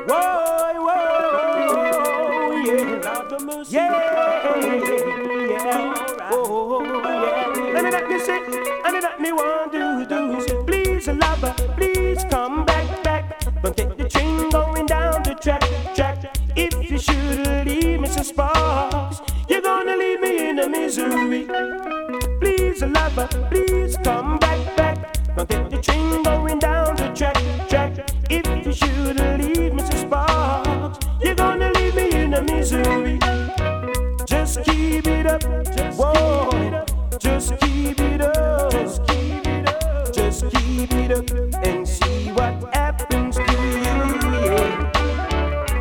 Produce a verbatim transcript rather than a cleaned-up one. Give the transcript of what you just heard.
Whoa, whoa, yeah, yeah, yeah, oh, yeah. And let me say, and let me want to do is, please, lover, please come back, back. Don't take the train going down the track, track. If you should leave me some sparks, you're gonna leave me in a misery. Please, lover, please come back, back. Don't take the train going down the track, track. If you should leave Missus Sparks, you're gonna leave me in a misery. Just keep it